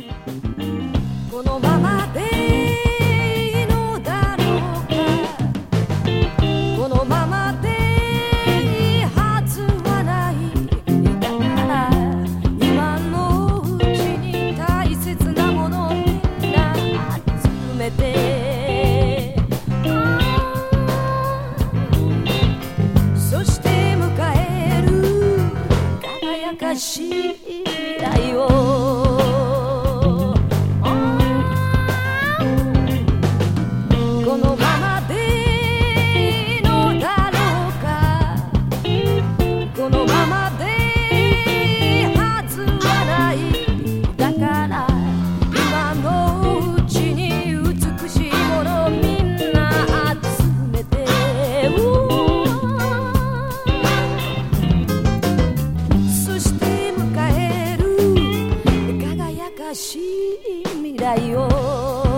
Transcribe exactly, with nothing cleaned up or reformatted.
このままでいいのだろうか、このままでいいはずはない。だから今のうちに大切なものをみんな集めて、そして迎える輝かしい未来を。このままでいいのだろうか、このままでいいはずはない。だから今のうちに美しいものをみんな集めて、そして迎える輝かしい未来を。